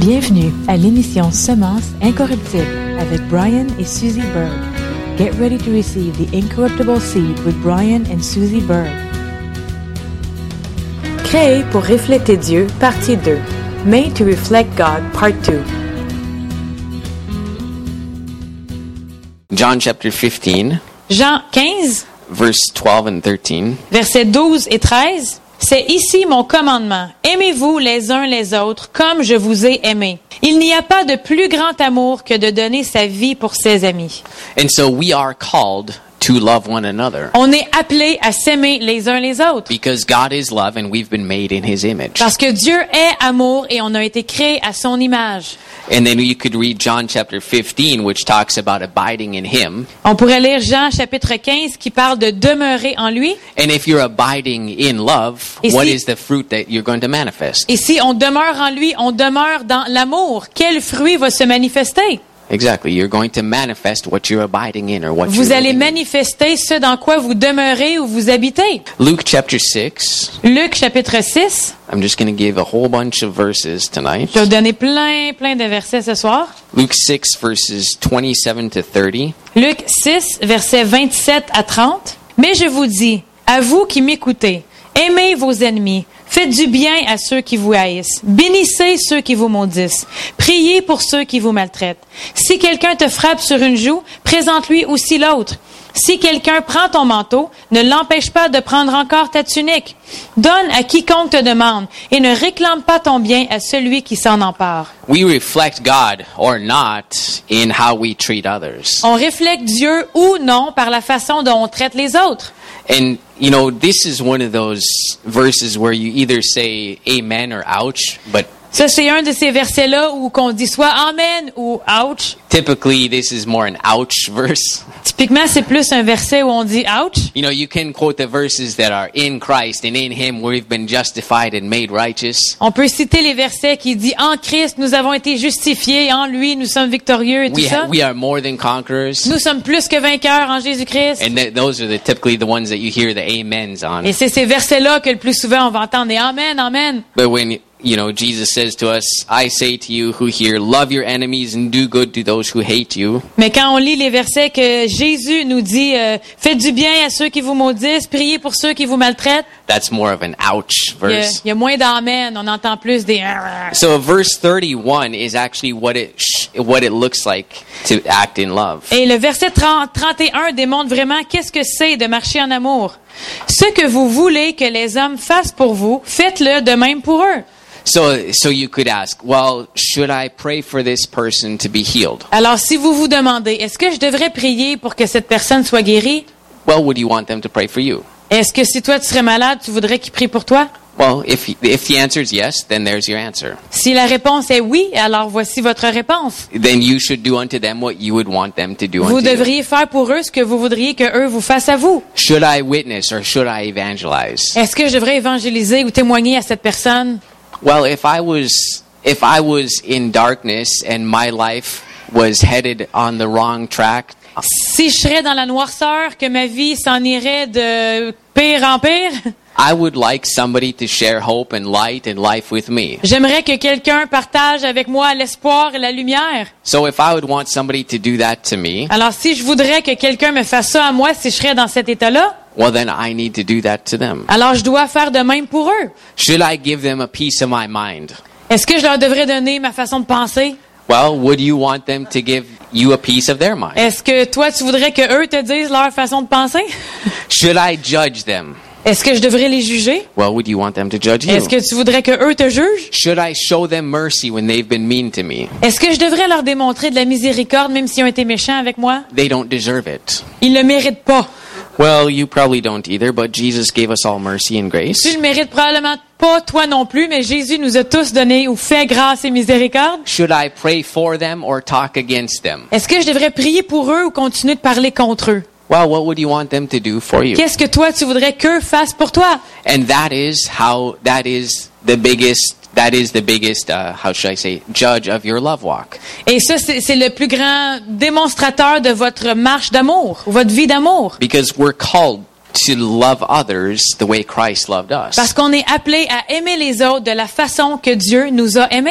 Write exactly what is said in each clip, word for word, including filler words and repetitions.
Bienvenue à l'émission Semences incorruptibles avec Brian et Susie Berg. Get ready to receive the incorruptible seed with Brian and Susie Berg. Créé pour refléter Dieu, partie deux. Made to reflect God, part two. John chapter fifteen, Jean quinze, verse twelve and thirteen. versets douze et treize. C'est ici mon commandement. Aimez-vous les uns les autres comme je vous ai aimés. Il n'y a pas de plus grand amour que de donner sa vie pour ses amis. And so we are called to love one another On est appelés à s'aimer les uns les autres. because God is love and we've been made in His image. Parce que Dieu est amour et on a été créés à son image. And then you could read John chapter fifteen, which talks about abiding in Him. On pourrait lire Jean chapitre quinze qui parle de demeurer en lui. And if you're abiding in love, Et what si- is the fruit that you're going to manifest? Et si on demeure en lui, on demeure dans l'amour. Quel fruit va se manifester? Exactly. You're going to manifest what you're abiding in or what Vous you're allez living in. manifester ce dans quoi vous demeurez ou vous habitez. Luke chapter six. Luc chapitre six. I'm just going to give a whole bunch of verses tonight. Je vais vous donner plein, plein de versets ce soir. Luke six verses twenty-seven to thirty. Luc six, versets vingt-sept à trente. Mais je vous dis, à vous qui m'écoutez, aimez vos ennemis, faites du bien à ceux qui vous haïssent, bénissez ceux qui vous maudissent, priez pour ceux qui vous maltraitent. Si quelqu'un te frappe sur une joue, présente-lui aussi l'autre. Si quelqu'un prend ton manteau, ne l'empêche pas de prendre encore ta tunique. Donne à quiconque te demande et ne réclame pas ton bien à celui qui s'en empare. We reflect God or not in how we treat others. On reflète Dieu ou non par la façon dont on traite les autres. And, you know, this is one of those verses where you either say amen or ouch, but Ça, c'est un de ces versets-là où qu'on dit soit Amen ou Ouch. typically this is more an ouch verse. Typiquement, c'est plus un verset où on dit Ouch. You know, you can quote the verses that are in Christ and in Him we've been justified and made righteous. On peut citer les versets qui disent en Christ, nous avons été justifiés, en lui, nous sommes victorieux et tout We, ça. ha- we are more than conquerors. Nous sommes plus que vainqueurs en Jésus-Christ. And th- those are the, typically the ones that you hear the amens on. Et c'est ces versets-là que le plus souvent on va entendre des Amen, Amen. But when, you know, Jesus says to us, I say to you who hear, love your enemies and do good to those who hate you. Mais quand on lit les versets que Jésus nous dit, euh, faites du bien à ceux qui vous maudissent, priez pour ceux qui vous maltraitent, That's more of an ouch il y a, verse. il y a moins d'Amen, on entend plus des... So verse thirty-one is actually what it sh- what it looks like to act in love. Et le verset trente, trente et un démontre vraiment qu'est-ce que c'est de marcher en amour. Ce que vous voulez que les hommes fassent pour vous, faites-le de même pour eux. So so you could ask, well, should I pray for this person to be healed? Alors, si vous vous demandez, est-ce que je devrais prier pour que cette personne soit guérie? Well, would you want them to pray for you? Est-ce que si toi tu serais malade, tu voudrais qu'il prie pour toi? Well, if if the answer is yes, then there's your answer. Si la réponse est oui, alors voici votre réponse. Then you should do unto them what you would want them to do Vous unto you. devriez faire pour eux ce que vous voudriez que eux vous fassent à vous. Should I witness or should I evangelize? Est-ce que je devrais évangéliser ou témoigner à cette personne? Well, if I was if I was in darkness and my life was headed on the wrong track, Si je serais dans la noirceur, que ma vie s'en irait de pire en pire, I would like somebody to share hope and light and life with me. j'aimerais que quelqu'un partage avec moi l'espoir et la lumière. So if I would want somebody to do that to me, Alors, si je voudrais que quelqu'un me fasse ça à moi, si je serais dans cet état-là, well then I need to do that to them. alors je dois faire de même pour eux. Should I give them a piece of my mind? Est-ce que je leur devrais donner ma façon de penser? Well, would you want them to give you a piece of their mind? Est-ce que toi, tu voudrais que eux te disent leur façon de penser? Should I judge them? Est-ce que je devrais les juger? Well, would you want them to judge you? Est-ce que tu voudrais que eux te jugent? Should I show them mercy when they've been mean to me? Est-ce que je devrais leur démontrer de la miséricorde même s'ils ont été méchants avec moi? They don't deserve it. Ils le méritent pas. Well, you probably don't either, but Jesus gave us all mercy and grace. Tu le mérites probablement pas, toi non plus, mais Jésus nous a tous donné ou fait grâce et miséricorde. Should I pray for them or talk against them? Est-ce que je devrais prier pour eux ou continuer de parler contre eux? Well, what would you want them to do for you? Qu'est-ce que toi, tu voudrais qu'eux fassent pour toi? And that is how, that is the biggest, that is the biggest, uh, how should I say, judge of your love walk. Et ça, c'est c'est le plus grand démonstrateur de votre marche d'amour, ou votre vie d'amour. Because we're called to love others the way Christ loved us. Parce qu'on est appelé à aimer les autres de la façon que Dieu nous a aimés.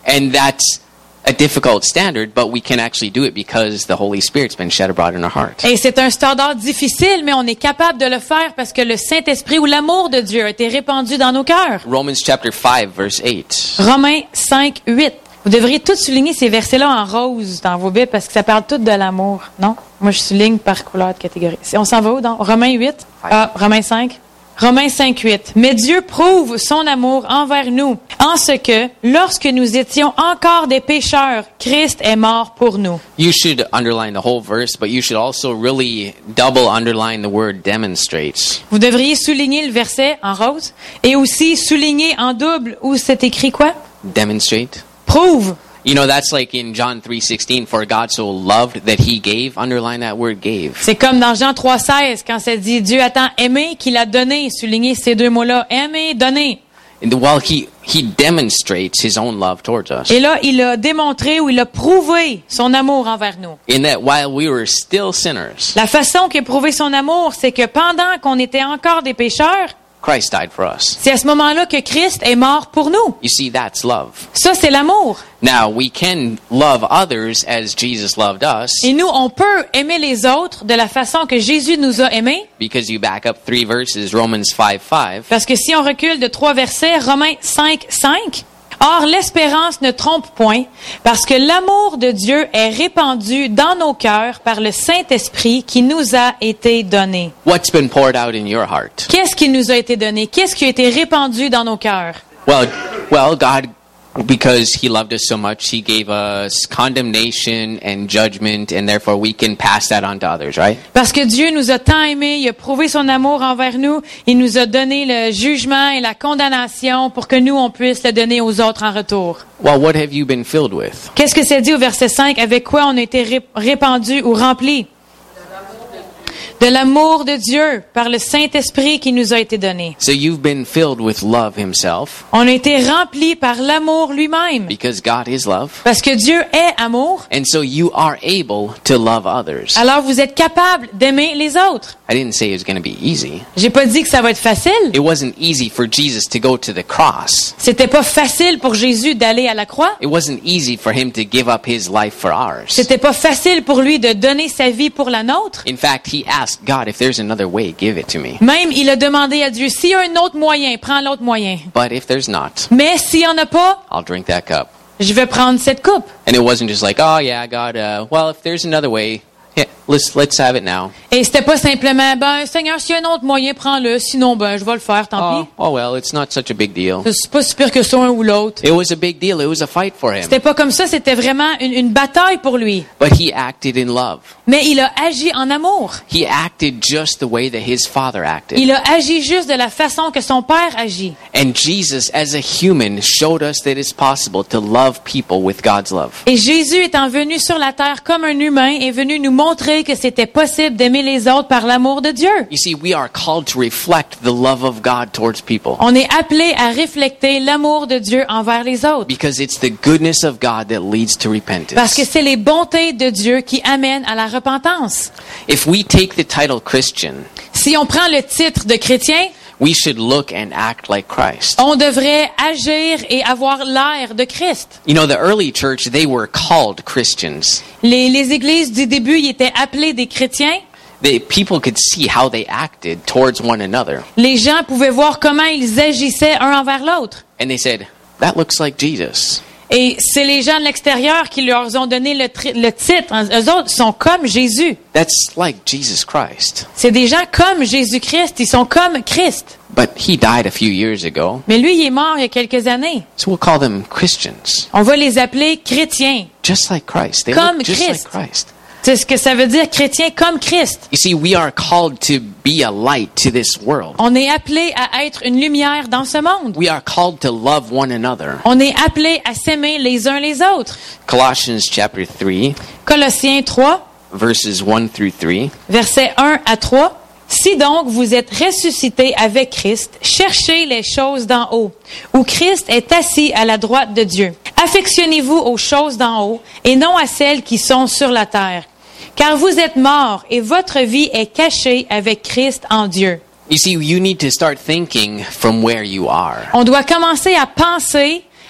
And that's a difficult standard, but we can actually do it because the Holy Spirit's been shed abroad in our heart. Et c'est un standard difficile, mais on est capable de le faire parce que le Saint-Esprit ou l'amour de Dieu a été répandu dans nos cœurs. Romans chapter five, verse eight. Romains cinq, huit. Vous devriez tous souligner ces versets-là en rose dans vos Bibles parce que ça parle tout de l'amour, non? Moi, je souligne par couleur de catégorie. On s'en va où, dans Romains huit? Ah, Romains cinq. Romains cinq, huit. Mais Dieu prouve son amour envers nous, en ce que, lorsque nous étions encore des pécheurs, Christ est mort pour nous. You should underline the whole verse, but you should also really double underline the word demonstrates. Vous devriez souligner le verset en rose et aussi souligner en double où c'est écrit quoi? Demonstrate. Prouve. You know, that's like in John three sixteen, for God so loved that he gave. Underline that word gave. C'est comme dans Jean trois seize, quand ça dit Dieu a tant aimé qu'il a donné. Soulignez ces deux mots-là. Aimer, donner. And well, he, he demonstrates his own love towards us. Et là, il a démontré ou il a prouvé son amour envers nous. In that while we were still sinners, La façon qu'il a prouvé son amour, c'est que pendant qu'on était encore des pécheurs, Christ died for us. c'est à ce moment-là que Christ est mort pour nous. You see, that's love. Ça, c'est l'amour. Now, we can love others as Jesus loved us, Et nous, on peut aimer les autres de la façon que Jésus nous a aimés. because you back up three verses, Romans five five. Parce que si on recule de trois versets, Romains cinq, cinq, or l'espérance ne trompe point, parce que l'amour de Dieu est répandu dans nos cœurs par le Saint-Esprit qui nous a été donné. What's been poured out in your heart? Qu'est-ce qui nous a été donné? Qu'est-ce qui a été répandu dans nos cœurs? Well, well, God, because he loved us so much, he gave us condemnation and judgment, and therefore we can pass that on to others, right? Parce que Dieu nous a tant aimés, il a prouvé son amour envers nous, il nous a donné le jugement et la condamnation pour que nous, on puisse le donner aux autres en retour. Well, what have you been filled with? Qu'est-ce que c'est dit au verset cinq? Avec quoi on a été ré- répandu ou rempli? De l'amour de Dieu par le Saint-Esprit qui nous a été donné. So you've been filled with love himself, On a été rempli par l'amour lui-même. because God is love. Parce que Dieu est amour. And so you are able to love others. Alors vous êtes capable d'aimer les autres. I didn't say it was going to be easy. J'ai pas dit que ça va être facile. It wasn't easy for Jesus to go to the cross. C'était pas facile pour Jésus d'aller à la croix. It wasn't easy for him to give up his life for ours. C'était pas facile pour lui de donner sa vie pour la nôtre. In fact, he asked God, if there's another way, give it to me. Même il a demandé à Dieu, s'il y a un autre moyen, prends l'autre moyen. But if there's not, Mais s'il y en a pas, I'll drink that cup. je vais prendre cette coupe. And it wasn't just like, oh yeah, God, uh, well, if there's another way, yeah, let's let's have it now. Et c'était pas simplement, ben Seigneur, s'il y a un autre moyen, prends-le. Sinon, ben je vais le faire, tant Oh, pis. oh well, it's not such a big deal. C'est pas si pire que ça, un ou l'autre. It was a big deal. It was a fight for him. C'était pas comme ça, c'était vraiment une, une bataille pour lui. But he acted in love. Mais il a agi en amour. He acted just the way that his father acted. Il a agi juste de la façon que son père agit. And Jesus, as a human, showed us that it's possible to love people with God's love. Et Jésus étant venu sur la terre comme un humain est venu nous montrer que c'était possible d'aimer les autres par l'amour de Dieu. You see, we are called to reflect the love of God towards people, On est appelé à refléter l'amour de Dieu envers les autres. because it's the goodness of God that leads to Parce que repentance. c'est les bontés de Dieu qui amènent à la repentance. If we take the title Christian, Si on prend le titre de chrétien, we should look and act like Christ. on devrait agir et avoir l'air de Christ. You know, the early church, they were called Christians. Les, les églises du début ils étaient appelées des chrétiens. The people could see how they acted towards one another. Les gens pouvaient voir comment ils agissaient un envers l'autre. And they said, that looks like Jesus. Et c'est les gens de l'extérieur qui leur ont donné le, tri- le titre. Eux autres sont comme Jésus. That's like Jesus Christ. C'est des gens comme Jésus-Christ. Ils sont comme Christ. But he died a few years ago, Mais lui, il est mort il y a quelques années. so we'll call them Christians. On va les appeler chrétiens. Just like Christ. They Comme look just Christ. like Christ. C'est ce que ça veut dire, chrétien comme Christ. You see, we are called to be a light to this world. On est appelé à être une lumière dans ce monde. We are called to love one another. On est appelé à s'aimer les uns les autres. Colossians chapter three, Colossiens trois, verses one through three. versets un à trois. Si donc vous êtes ressuscités avec Christ, cherchez les choses d'en haut, où Christ est assis à la droite de Dieu. Affectionnez-vous aux choses d'en haut et non à celles qui sont sur la terre. Car vous êtes morts et votre vie est cachée avec Christ en Dieu. You see, you need to start thinking from where you are. On doit commencer à penser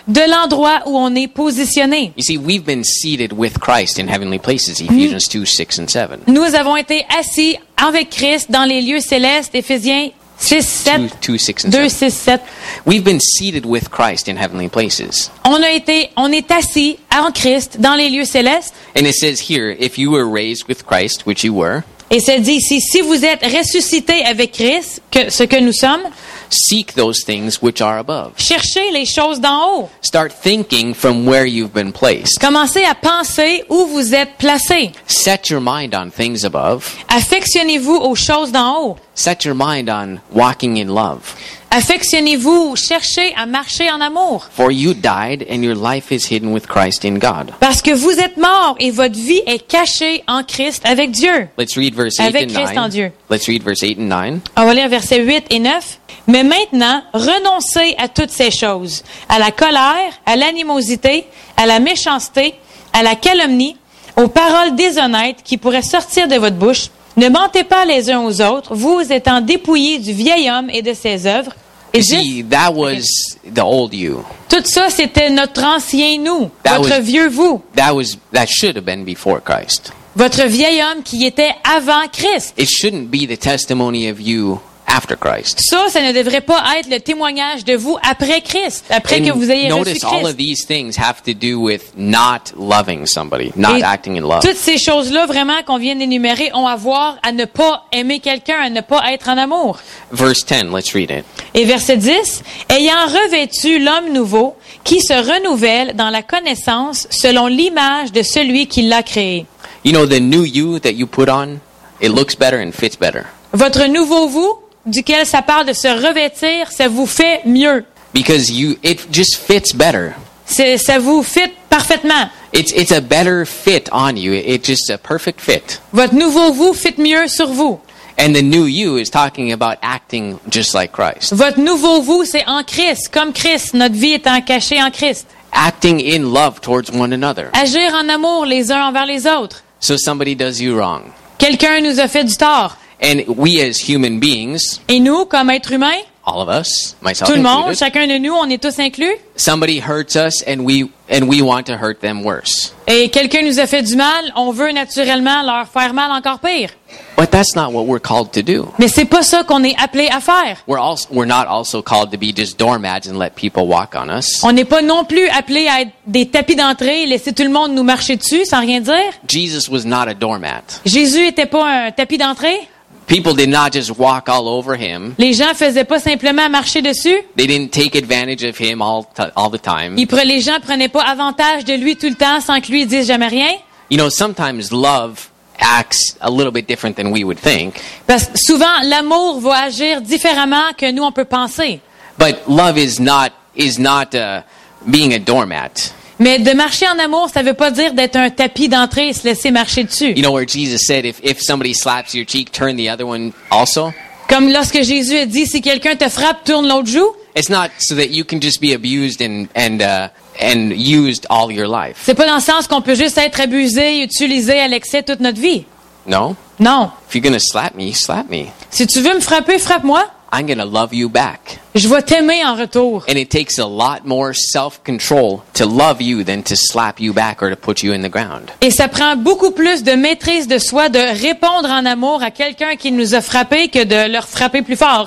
de l'endroit où on est positionné. You see, we've been seated with Christ in heavenly places, Ephesians two, six and seven. Nous avons été assis avec Christ dans les lieux célestes, Éphésiens six, sept, two, six and deux, seven. six, sept. We've been seated with Christ in heavenly places. On a été, on est assis en Christ dans les lieux célestes. And it says here, if you were raised with Christ, which you were, Et ça dit ici, si vous êtes ressuscités avec Christ, que, ce que nous sommes, seek those things which are above. cherchez les choses d'en haut. Start thinking from where you've been placed. Commencez à penser où vous êtes placés. Set your mind on things above. Affectionnez-vous aux choses d'en haut. Set your mind on walking in love. Affectionnez-vous, cherchez à marcher en amour. For you died and your life is hidden with Christ in God. Parce que vous êtes morts et votre vie est cachée en Christ avec Dieu. Let's read verse eight Avec and Christ en nine. Dieu. Let's read verse eight and nine. On va lire versets huit et neuf. Mais maintenant, renoncez à toutes ces choses, à la colère, à l'animosité, à la méchanceté, à la calomnie, aux paroles déshonnêtes qui pourraient sortir de votre bouche. Ne mentez pas les uns aux autres, vous étant dépouillés du vieil homme et de ses œuvres. Et You juste- see, that was the old you. tout ça, c'était notre ancien nous, That votre was- vieux vous, That was that should have been before Christ. votre vieil homme qui était avant Christ. It shouldn't be the testimony of you after Christ. Ça, ça ne devrait pas être le témoignage de vous après Christ, après que vous ayez And reçu notice all Christ. of these things have to do with not loving somebody, not Et acting in love. toutes ces choses-là, vraiment, qu'on vient d'énumérer, ont à voir à ne pas aimer quelqu'un, à ne pas être en amour. Verse ten, let's read it. Et verset dix, « Ayant revêtu l'homme nouveau, qui se renouvelle dans la connaissance selon l'image de celui qui l'a créé. You know, the new you that you put on, it looks better and fits better. » Votre nouveau vous, duquel ça parle de se revêtir, ça vous fait mieux. Because you, it just fits better. C'est, ça vous fit parfaitement. It's it's a better fit on you. It's just a perfect fit. Votre nouveau vous fit mieux sur vous. And the new you is talking about acting just like Christ. Votre nouveau vous, c'est en Christ, comme Christ. Notre vie étant cachée en Christ. Acting in love towards one another. Agir en amour les uns envers les autres. So somebody does you wrong. Quelqu'un nous a fait du tort. And we as human beings, Et nous, comme êtres humains, all of us, myself tout le monde, included, chacun de nous, on est tous inclus. somebody hurts us and we and we want to hurt them worse. Et quelqu'un nous a fait du mal, on veut naturellement leur faire mal encore pire. But that's not what we're called to do. Mais c'est pas ça qu'on est appelé à faire. We're also we're not also called to be just doormats and let people walk on us. On n'est pas non plus appelé à être des tapis d'entrée et laisser tout le monde nous marcher dessus sans rien dire. Jesus was not a doormat. Jésus était pas un tapis d'entrée. People did not just walk all over him. Les gens faisaient pas simplement marcher dessus. They didn't take advantage of him all t- all the time. Ils pre- les gens prenaient pas avantage de lui tout le temps sans que lui dise jamais rien. You know, sometimes love acts a little bit different than we would think. Parce que souvent, l'amour va agir différemment que nous, on peut penser. But love is not is not uh, being a doormat. Mais de marcher en amour, ça veut pas dire d'être un tapis d'entrée et se laisser marcher dessus. You know where Jesus said, if if somebody slaps your cheek, turn the other one also. Comme lorsque Jésus a dit, si quelqu'un te frappe, tourne l'autre joue. It's not so that you can just be abused and and uh, and used all your life. C'est pas dans le sens qu'on peut juste être abusé, utilisé à l'excès toute notre vie. No. Non. If you're gonna slap me, slap me. Si tu veux me frapper, frappe-moi. I'm gonna love you back. Je vais t'aimer en retour. And it takes a lot more self-control to love you than to slap you back or to put you in the ground. Et ça prend beaucoup plus de maîtrise de soi de répondre en amour à quelqu'un qui nous a frappé que de leur frapper plus fort.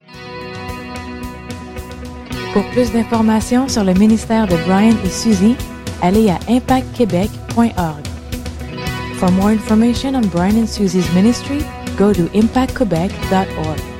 Pour plus d'informations sur le ministère de Brian et Suzy, allez à impact québec point org. For more information on Brian and Suzy's ministry, go to impact quebec dot org.